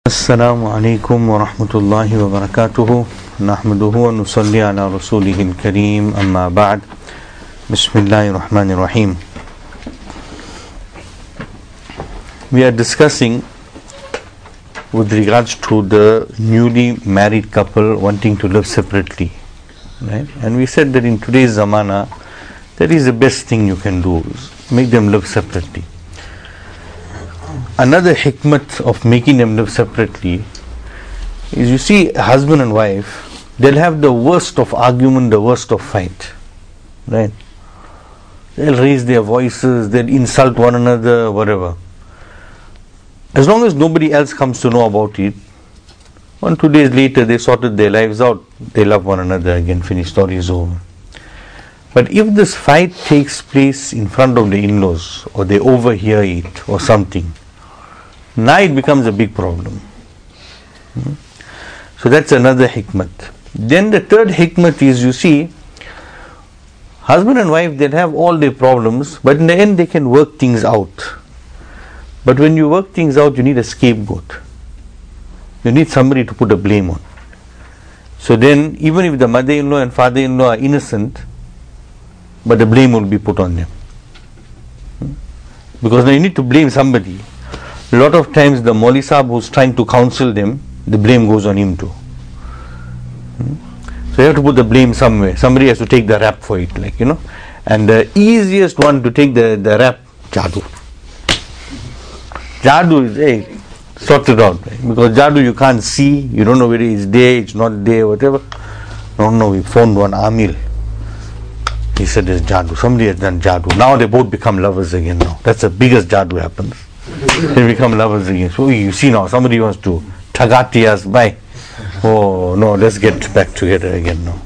السلام عليكم ورحمة الله وبركاته نحمده ونصلي على رسوله الكريم أما بعد بسم الله الرحمن الرحيم. We are discussing with regards to the newly married couple wanting to live separately, right? And we said that in today's zamana that is the best thing you can do, is make them live separately. Another hikmat of making them live separately is, you see, husband and wife, they'll have the worst of argument, the worst of fight, right? They'll raise their voices, they'll insult one another, whatever. As long as nobody else comes to know about it, 1-2 days later they sorted their lives out, they love one another again, finished, story is over. But if this fight takes place in front of the in-laws, or they overhear it or something, now it becomes a big problem. So that's another hikmat. Then the third hikmat is, you see, husband and wife, they'll have all their problems, but in the end they can work things out. But when you work things out, you need a scapegoat. You need somebody to put a blame on. So then, even if the mother-in-law and father-in-law are innocent, but the blame will be put on them. Because now you need to blame somebody. A lot of times the Mauli Sahib who's trying to counsel them, the blame goes on him too. So you have to put the blame somewhere. Somebody has to take the rap for it, like, And the easiest one to take the rap, Jadoo. Jadoo is, hey, sort it out. Right? Because Jadoo you can't see, you don't know whether it's there, it's not there, whatever. No, we phoned one Amil. He said there's Jadoo. Somebody has done Jadoo. Now they both become lovers again now. That's the biggest Jadoo happens. They become lovers again. So you see now, somebody wants to tagati us by. Oh no, let's get back together again now.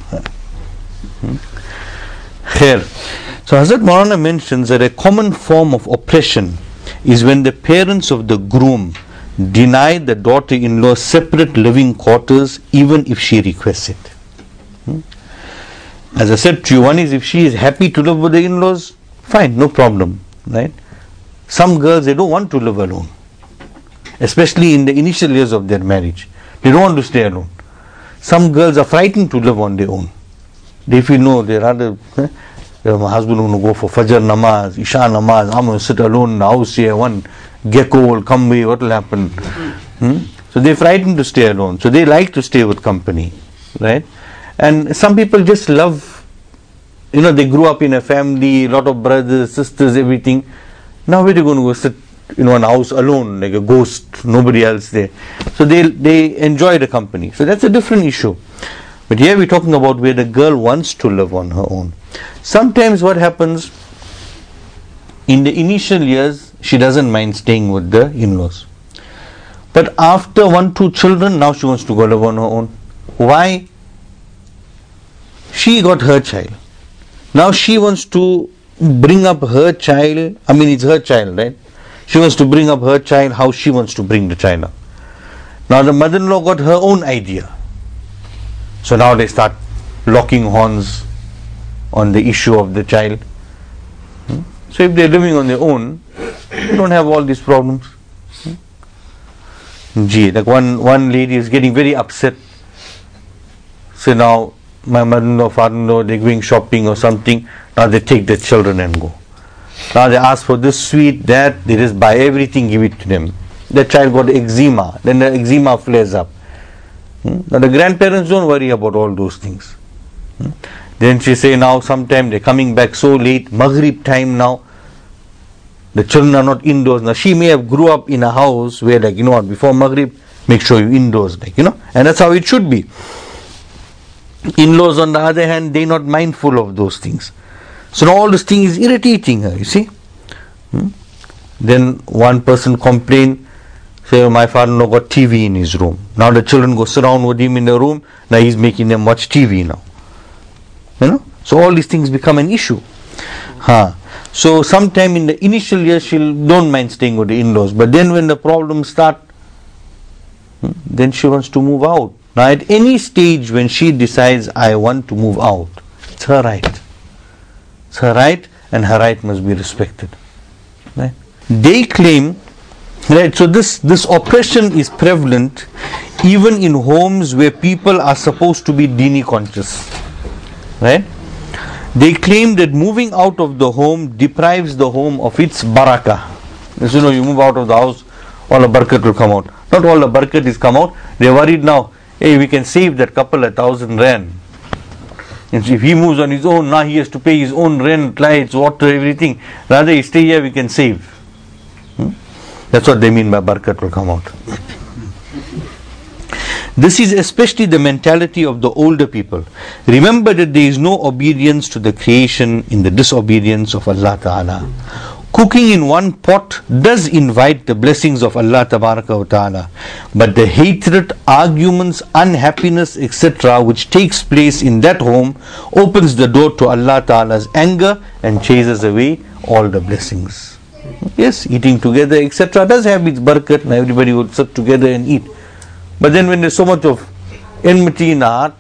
Here. So Hazrat Maulana mentions that a common form of oppression is when the parents of the groom deny the daughter-in-law separate living quarters even if she requests it. As I said to you, one is if she is happy to live with the in-laws, fine, no problem, right? Some girls, they don't want to live alone, especially in the initial years of their marriage. They don't want to stay alone. Some girls are frightened to live on their own. They feel, no, they rather, my husband will go for Fajr namaz, Isha namaz, I'm going to sit alone in the house here, one gecko will come away, what will happen? So they're frightened to stay alone. So they like to stay with company, right? And some people just love, they grew up in a family, a lot of brothers, sisters, everything. Now where are they going to go sit in one house alone, like a ghost, nobody else there? So they enjoy the company. So that's a different issue. But here we're talking about where the girl wants to live on her own. Sometimes what happens, in the initial years, she doesn't mind staying with the in-laws. But after 1-2 children, now she wants to go live on her own. Why? She got her child. Now she wants to bring up her child. I mean, it's her child, right? She wants to bring up her child how she wants to bring the child up. Now the mother-in-law got her own idea. So now they start locking horns on the issue of the child. So if they're living on their own, they don't have all these problems. Like one lady is getting very upset. So now my mother-in-law, father-in-law, they're going shopping or something. Now they take their children and go. Now they ask for this sweet, that, they just buy everything, give it to them. The child got eczema, then the eczema flares up. Now the grandparents don't worry about all those things. Then she say now sometime they're coming back so late, Maghrib time now, the children are not indoors. Now she may have grew up in a house where, like, what, before Maghrib, make sure you're indoors, like, and that's how it should be. In-laws on the other hand, they're not mindful of those things. So now all this thing is irritating her, you see. Then one person complained, say, my father-in-law got TV in his room. Now the children go sit down with him in the room, now he's making them watch TV now. So all these things become an issue. So sometime in the initial years she don't mind staying with the in-laws, but then when the problems start, then she wants to move out. Now at any stage when she decides, I want to move out, it's her right. It's her right, and her right must be respected. Right? They claim Right, so this oppression is prevalent even in homes where people are supposed to be dini conscious. Right? They claim that moving out of the home deprives the home of its barakah. As you know, you move out of the house, all the barakat will come out. Not all the barakat is come out. They're worried now, hey, we can save that couple 1,000 rand. And if he moves on his own, now he has to pay his own rent, lights, water, everything. Rather, he stay here, we can save. That's what they mean by barakat will come out. This is especially the mentality of the older people. Remember that there is no obedience to the creation in the disobedience of Allah Ta'ala. Cooking in one pot does invite the blessings of Allah Ta'ala, but the hatred, arguments, unhappiness, etc. which takes place in that home opens the door to Allah Ta'ala's anger and chases away all the blessings. Yes, eating together, etc. does have its barakat and everybody would sit together and eat. But then when there's so much of enmity in the heart,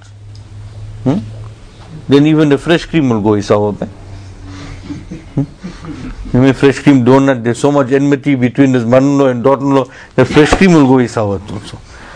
then even the fresh cream will go sour. Even fresh cream donut, there's so much enmity between this mother-in-law and daughter-in-law, the fresh cream will go sour also.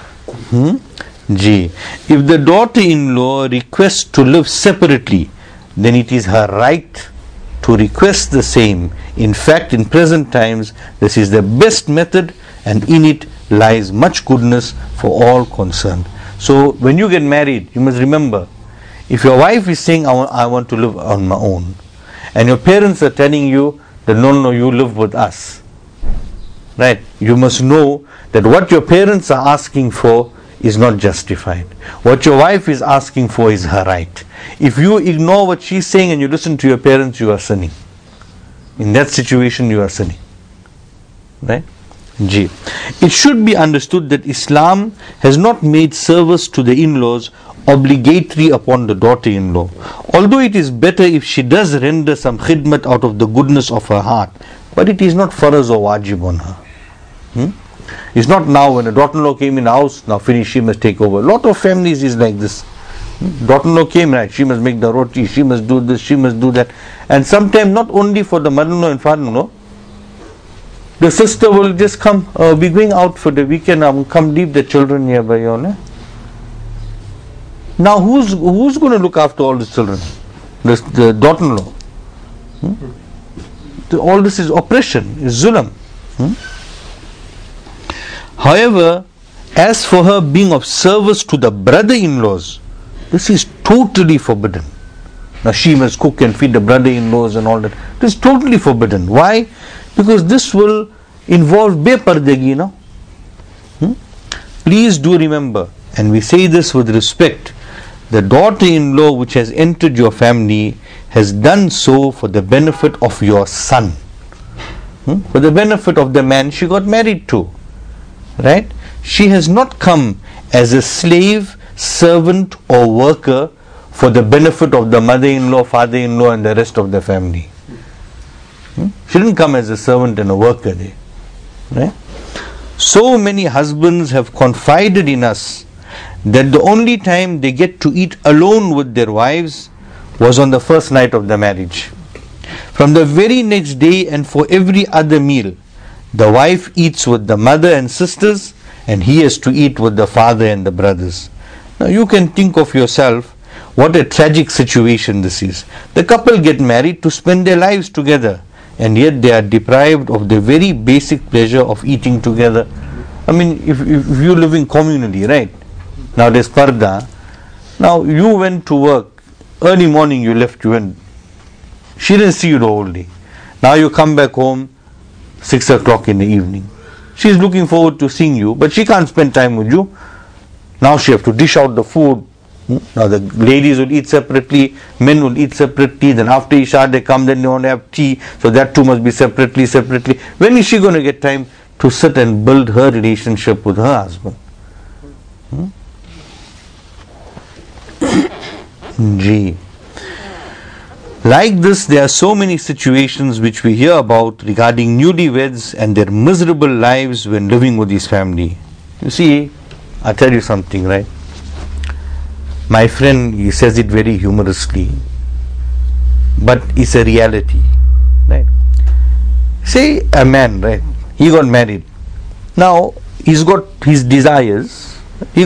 G. If the daughter-in-law requests to live separately, then it is her right to request the same. In fact, in present times, this is the best method, and in it lies much goodness for all concerned. So, when you get married, you must remember, if your wife is saying, I want to live on my own, and your parents are telling you that no, you live with us, right? You must know that what your parents are asking for is not justified. What your wife is asking for is her right. If you ignore what she's saying and you listen to your parents, you are sinning. In that situation, you are sinning. Right? G. It should be understood that Islam has not made service to the in-laws obligatory upon the daughter-in-law. Although it is better if she does render some khidmat out of the goodness of her heart, but it is not farz or wajib on her. It's not now when a daughter-in-law came in the house, now finish, she must take over. A lot of families is like this. Daughter-in-law came, right, she must make the roti, she must do this, she must do that. And sometimes not only for the mother-in-law and father-in-law, the sister will just come, we're going out for the weekend, come leave the children nearby. Now who's going to look after all the children? The daughter-in-law. All this is oppression, is zulm. However, as for her being of service to the brother-in-laws, this is totally forbidden. Now she must cook and feed the brother-in-laws and all that. This is totally forbidden. Why? Because this will involve bepardagi, no? Please do remember, and we say this with respect, the daughter-in-law which has entered your family has done so for the benefit of your son, for the benefit of the man she got married to, right? She has not come as a slave, servant or worker for the benefit of the mother-in-law, father-in-law and the rest of the family. She didn't come as a servant and a worker there, right? So many husbands have confided in us that the only time they get to eat alone with their wives was on the first night of the marriage. From the very next day and for every other meal, the wife eats with the mother and sisters and he has to eat with the father and the brothers. Now you can think of yourself what a tragic situation this is. The couple get married to spend their lives together, and yet they are deprived of the very basic pleasure of eating together. I mean, if you live in communally, right? Now there's parda. Now you went to work, early morning you left, you went. She didn't see you the whole day. Now you come back home 6 o'clock in the evening. She's looking forward to seeing you, but she can't spend time with you. Now she have to dish out the food. Now the ladies will eat separately, men will eat separately, then after Isha they come, then they want to have tea, so that too must be separately. When is she going to get time to sit and build her relationship with her husband? G. Like this, there are so many situations which we hear about regarding newlyweds and their miserable lives when living with his family. You see, I'll tell you something, right? My friend, he says it very humorously, but it's a reality, right? Say a man, right? He got married. Now he's got his desires,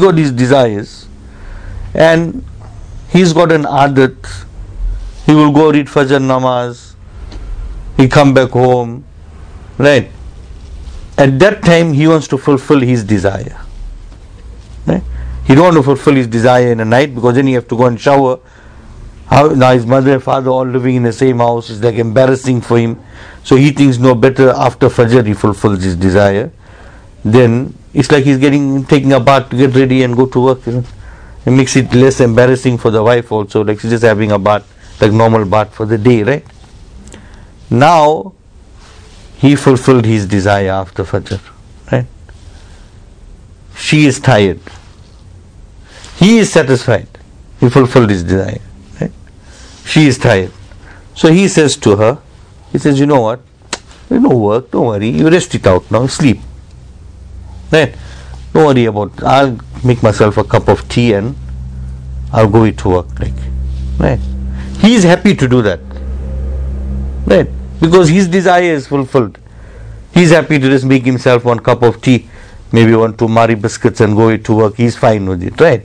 and he's got an adat. He will go read Fajr namaz, he come back home, right? At that time he wants to fulfill his desire, right? He don't want to fulfill his desire in the night, because then he have to go and shower. Now his mother and father all living in the same house, it's like embarrassing for him. So he thinks no better after Fajr he fulfills his desire. Then it's like he's taking a bath to get ready and go to work. It makes it less embarrassing for the wife also, like she's just having a bath, like normal bath for the day, right? Now he fulfilled his desire after Fajr, right? She is tired. He is satisfied. He fulfilled his desire, right? She is tired. So he says to her, he says, you know what? There's no work, don't worry. You rest it out now, sleep. Right? Don't worry about it. I'll make myself a cup of tea and I'll go to work. Right? He is happy to do that. Right? Because his desire is fulfilled. He is happy to just make himself one cup of tea, maybe 1 2 Marie biscuits and go to work. He is fine with it. Right?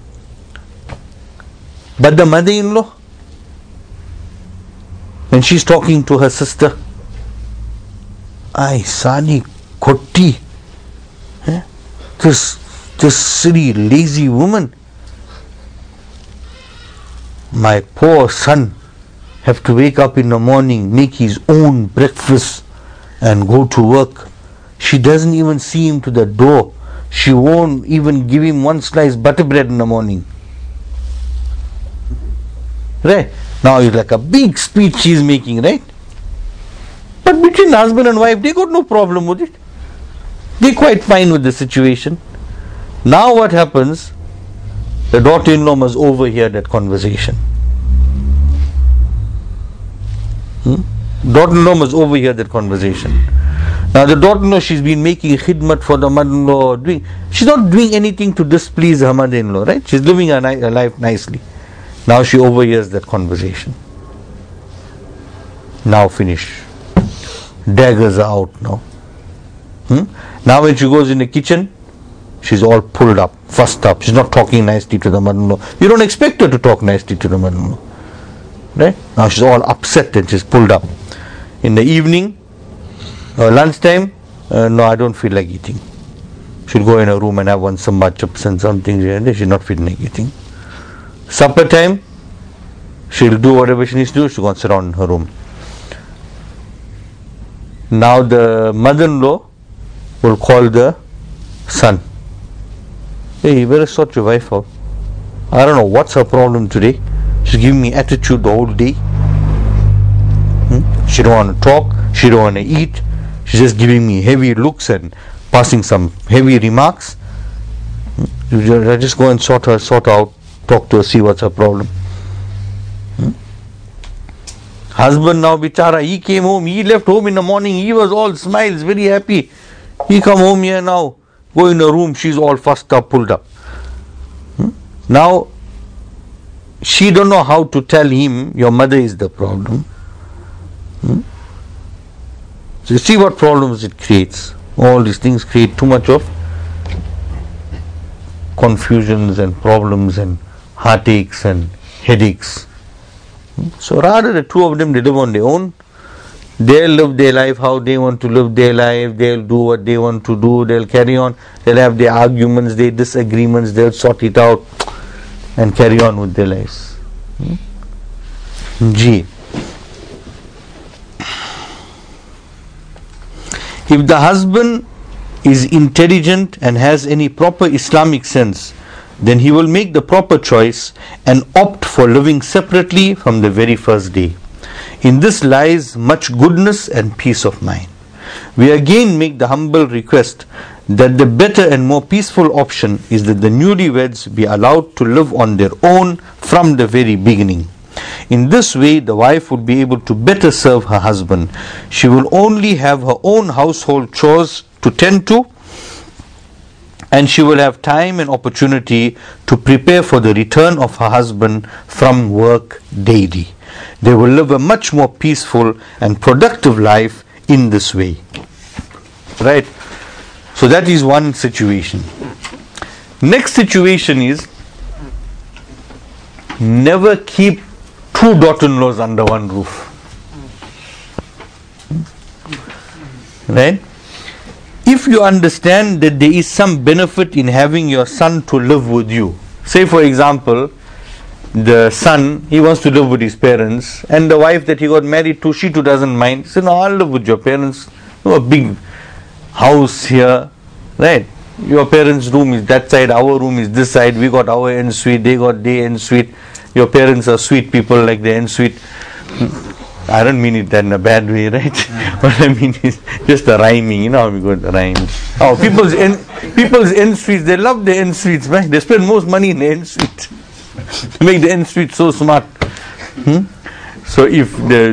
But the mother-in-law, when she's talking to her sister, ay Sani Kotti, this silly lazy woman, my poor son have to wake up in the morning, make his own breakfast and go to work. She doesn't even see him to the door. She won't even give him one slice butter bread in the morning. Right? Now it's like a big speech she's making, right? But between husband and wife, they got no problem with it. They're quite fine with the situation. Now what happens? The daughter-in-law must overhear that conversation. Daughter-in-law must overhear that conversation. Now the daughter-in-law, she's been making khidmat for the mother-in-law. She's not doing anything to displease her mother-in-law, right? She's living her life nicely. Now she overhears that conversation. Now finish. Daggers are out now. Now when she goes in the kitchen, she's all pulled up, fussed up. She's not talking nicely to the mother-in-law. You don't expect her to talk nicely to the mother-in-law. Right? Now she's all upset and she's pulled up. In the evening, lunchtime, no, I don't feel like eating. She'll go in her room and have one samba chips and something. She's not feeling like eating. Supper time, she'll do whatever she needs to do. She'll go and sit down in her room. Now the mother-in-law will call the son. Hey, you better sort your wife out. I don't know what's her problem today. She's giving me attitude the whole day. She don't want to talk. She don't want to eat. She's just giving me heavy looks and passing some heavy remarks. I just go and sort out, talk to her, see what's her problem. Husband now, bichara, he came home, he left home in the morning, he was all smiles, very happy. He come home here now, go in the room, she's all fussed up, pulled up. Now, she don't know how to tell him, your mother is the problem. So you see what problems it creates. All these things create too much of confusions and problems and heartaches and headaches. So rather the two of them, they live on their own. They'll live their life how they want to live their life. They'll do what they want to do. They'll carry on. They'll have their arguments, their disagreements. They'll sort it out and carry on with their lives. G. If the husband is intelligent and has any proper Islamic sense, then he will make the proper choice and opt for living separately from the very first day. In this lies much goodness and peace of mind. We again make the humble request that the better and more peaceful option is that the newlyweds be allowed to live on their own from the very beginning. In this way, the wife would be able to better serve her husband. She will only have her own household chores to tend to, and she will have time and opportunity to prepare for the return of her husband from work daily. They will live a much more peaceful and productive life in this way. Right? So that is one situation. Next situation is, never keep two daughter-in-laws under one roof. Right? If you understand that there is some benefit in having your son to live with you, say for example, the son, he wants to live with his parents, and the wife that he got married to, she too doesn't mind. He said, no, I'll live with your parents. No, a big house here, right? Your parents' room is that side, our room is this side, we got our ensuite, they got their ensuite. Your parents are sweet people like the ensuite. I don't mean it that in a bad way, right? What I mean is just the rhyming, you know how we got the rhymes. Oh, people's ensuites, they love the ensuites, right? They spend most money in the ensuite. Make the ensuite so smart. So if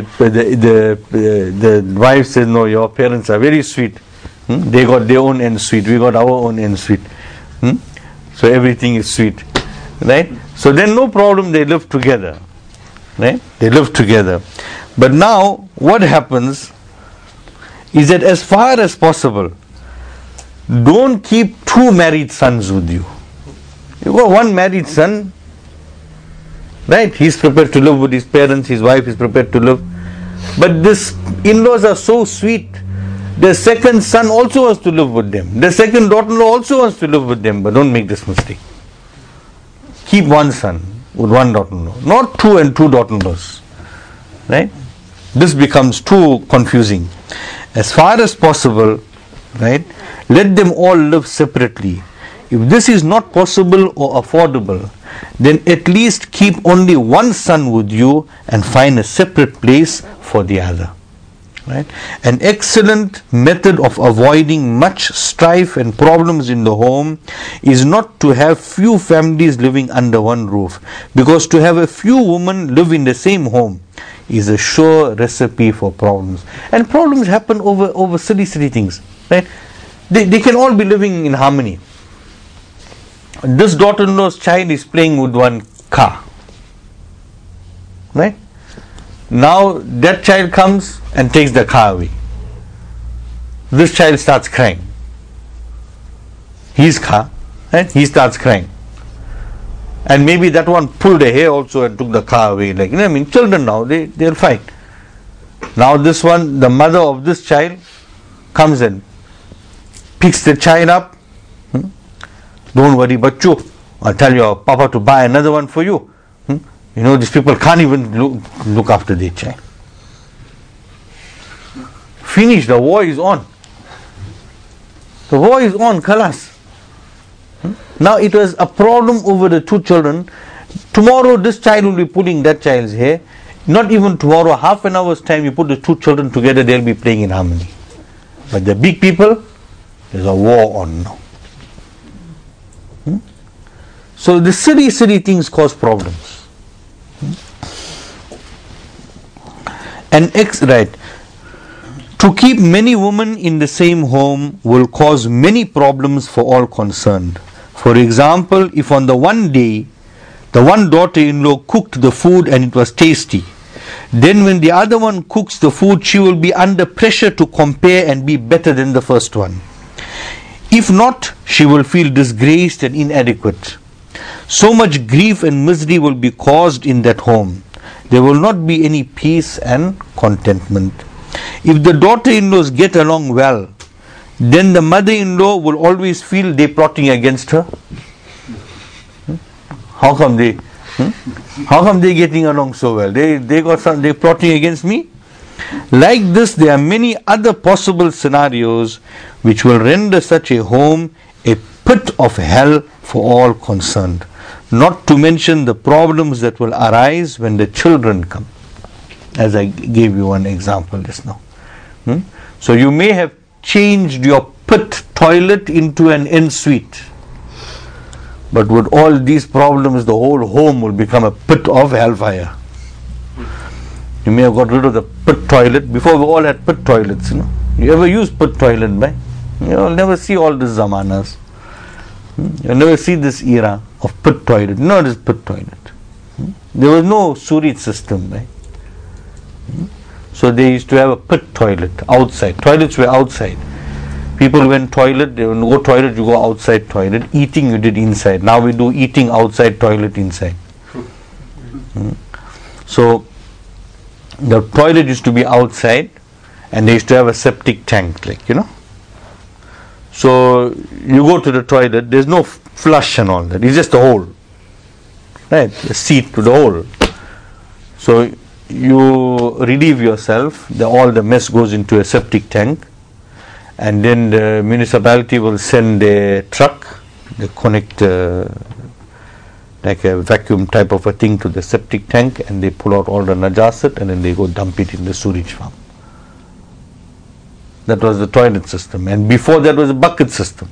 the wife says, no, your parents are very sweet, they got their own ensuite, we got our own ensuite, so everything is sweet, right? So then no problem, they live together, right? They live together. But now what happens is that as far as possible, don't keep two married sons with you. You got one married son, right? He's prepared to live with his parents, his wife is prepared to live. But this in-laws are so sweet, the second son also wants to live with them. The second daughter-in-law also wants to live with them. But don't make this mistake. Keep one son with one daughter-in-law, not two and two daughter-in-laws, right? This becomes too confusing. As far as possible, right, let them all live separately. If this is not possible or affordable, then at least keep only one son with you and find a separate place for the other. Right? An excellent method of avoiding much strife and problems in the home is not to have few families living under one roof, because to have a few women live in the same home is a sure recipe for problems. And problems happen over silly things. Right? They can all be living in harmony. This daughter-in-law's child is playing with one car. Right? Now that child comes and takes the car away. This child starts crying. His car, right? He starts crying. And maybe that one pulled a hair also and took the car away. Like, you know, I mean, children now, they'll fight. Now this one, the mother of this child comes and picks the child up. Don't worry, Bachu, I'll tell your papa to buy another one for you. You know, these people can't even look after their child. Finish, the war is on. The war is on, Khalas. Now it was a problem over the two children. Tomorrow this child will be pulling that child's hair. Not even tomorrow, half an hour's time, you put the two children together, they'll be playing in harmony. But the big people, there's a war on now. So the silly things cause problems. Right. To keep many women in the same home will cause many problems for all concerned. For example, if on the one day the one daughter-in-law cooked the food and it was tasty, then when the other one cooks the food, she will be under pressure to compare and be better than the first one. If not, she will feel disgraced and inadequate. So much grief and misery will be caused in that home. There will not be any peace and contentment. If the daughter-in-laws get along well, then the mother-in-law will always feel they're plotting against her. How come they're getting along so well? They're plotting against me. Like this, there are many other possible scenarios which will render such a home a pit of hell for all concerned. Not to mention the problems that will arise when the children come, as I gave you one example just now. So you may have changed your pit toilet into an ensuite, but with all these problems, the whole home will become a pit of hellfire. You may have got rid of the pit toilet. Before, we all had pit toilets, you know. You ever use pit toilet, right? You'll never see all these zamanas. You'll never see this era of pit toilet. No, it is pit toilet. There was no sewage system, right? So they used to have a pit toilet outside. Toilets were outside. People went toilet, they go toilet, you go outside toilet. Eating you did inside. Now we do eating outside, toilet inside. So the toilet used to be outside, and they used to have a septic tank, like, you know. So you go to the toilet, there's no flush and all that. It's just a hole, right? A seat to the hole. So you relieve yourself. All the mess goes into a septic tank, and then the municipality will send a truck. They connect like a vacuum type of a thing to the septic tank, and they pull out all the najasat, and then they go dump it in the sewage farm. That was the toilet system, and before that was a bucket system.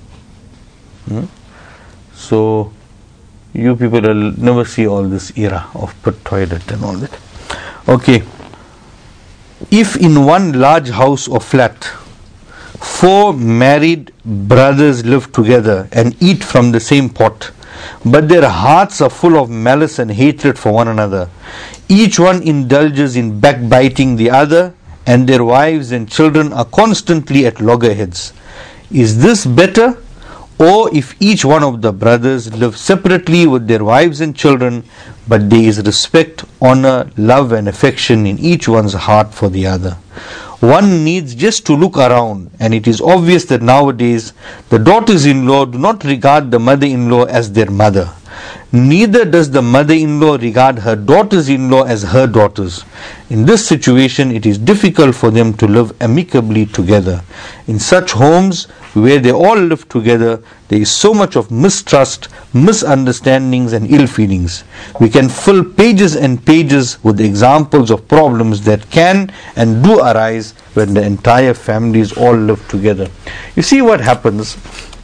So you people will never see all this era of put toilet and all that. Okay. If in one large house or flat 4 married brothers live together and eat from the same pot, but their hearts are full of malice and hatred for one another, each one indulges in backbiting the other, and their wives and children are constantly at loggerheads. Is this better? Or if each one of the brothers live separately with their wives and children, but there is respect, honor, love and affection in each one's heart for the other? One needs just to look around, and it is obvious that nowadays the daughters-in-law do not regard the mother-in-law as their mother. Neither does the mother-in-law regard her daughters-in-law as her daughters. In this situation, it is difficult for them to live amicably together. In such homes where they all live together, there is so much of mistrust, misunderstandings and ill feelings. We can fill pages and pages with examples of problems that can and do arise when the entire families all live together. You see what happens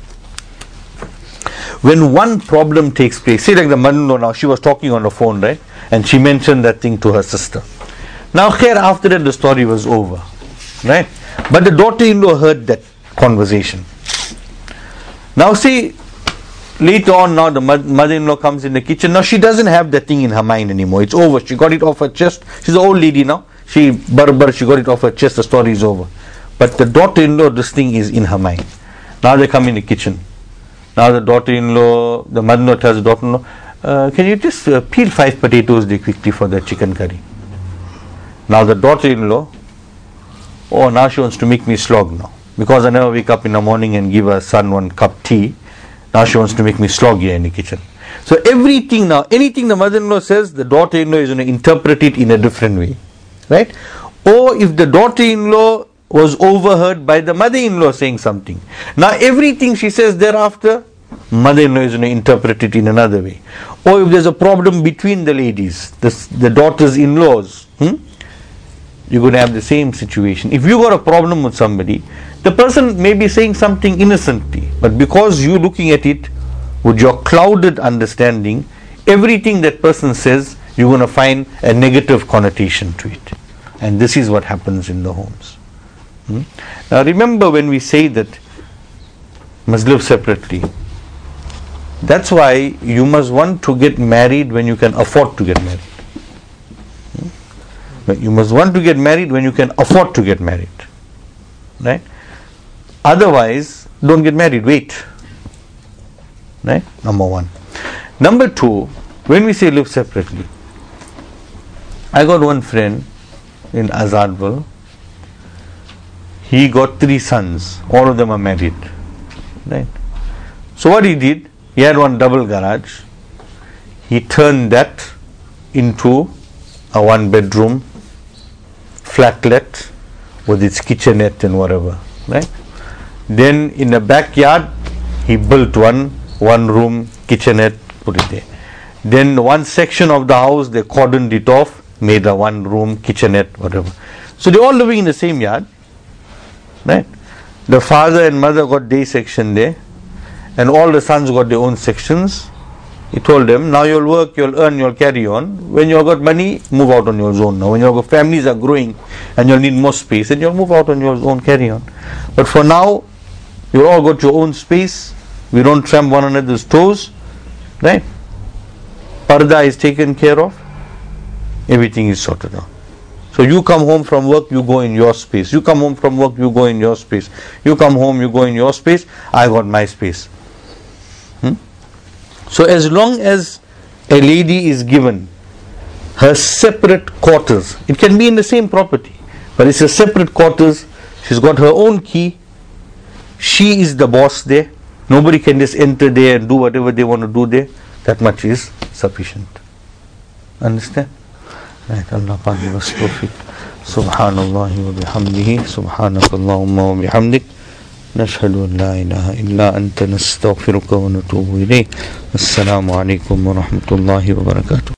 when one problem takes place. See, like the mother-in-law now, she was talking on the phone, right? And she mentioned that thing to her sister. Now, after that, the story was over, right? But the daughter-in-law heard that conversation. Now, see, later on, now the mother-in-law comes in the kitchen. Now, she doesn't have that thing in her mind anymore. It's over. She got it off her chest. She's an old lady now. She got it off her chest. The story is over. But the daughter-in-law, this thing is in her mind. Now they come in the kitchen. Now the daughter-in-law, the mother-in-law tells the daughter-in-law, can you just peel 5 potatoes quickly for the chicken curry? Now the daughter-in-law, now she wants to make me slog now. Because I never wake up in the morning and give her son 1 cup tea, now she wants to make me slog here in the kitchen. So everything now, anything the mother-in-law says, the daughter-in-law is going to interpret it in a different way. Right? Or if the daughter-in-law was overheard by the mother-in-law saying something, now everything she says thereafter, mother-in-law is going to interpret it in another way. Or if there's a problem between the ladies, the daughters-in-laws, you're going to have the same situation. If you got a problem with somebody, the person may be saying something innocently, but because you looking at it with your clouded understanding, everything that person says, you're going to find a negative connotation to it. And this is what happens in the homes. Now remember, when we say that must live separately, that's why you must want to get married when you can afford to get married. But you must want to get married when you can afford to get married. Right? Otherwise, don't get married, wait. Right? Number 1. Number 2, when we say live separately, I got one friend in Azadville. He got 3 sons. All of them are married. Right? So what he did, he had one double garage. He turned that into a 1-bedroom flatlet with its kitchenette and whatever. Right? Then in the backyard, he built one room kitchenette, put it there. Then one section of the house, they cordoned it off, made a 1-room kitchenette, whatever. So they're all living in the same yard. Right? The father and mother got day section there, and all the sons got their own sections. He told them, now you'll work, you'll earn, you'll carry on. When you've got money, move out on your own now. When your families are growing and you'll need more space, then you'll move out on your own, carry on. But for now, you all got your own space. We don't tramp one another's toes. Right? Parda is taken care of. Everything is sorted out. So you come home from work, you go in your space. You come home from work, you go in your space. You come home, you go in your space. I got my space. So as long as a lady is given her separate quarters, it can be in the same property, but it's a separate quarters. She's got her own key. She is the boss there. Nobody can just enter there and do whatever they want to do there. That much is sufficient. Understand? Right, Allah give us tawfiq. Subhanallah wa bihamdihi. Subhanakallahumma wa bihamdik. نشهد أن لا إله إلا أنت نستغفرك ونتوب إليك. السلام عليكم ورحمة الله وبركاته.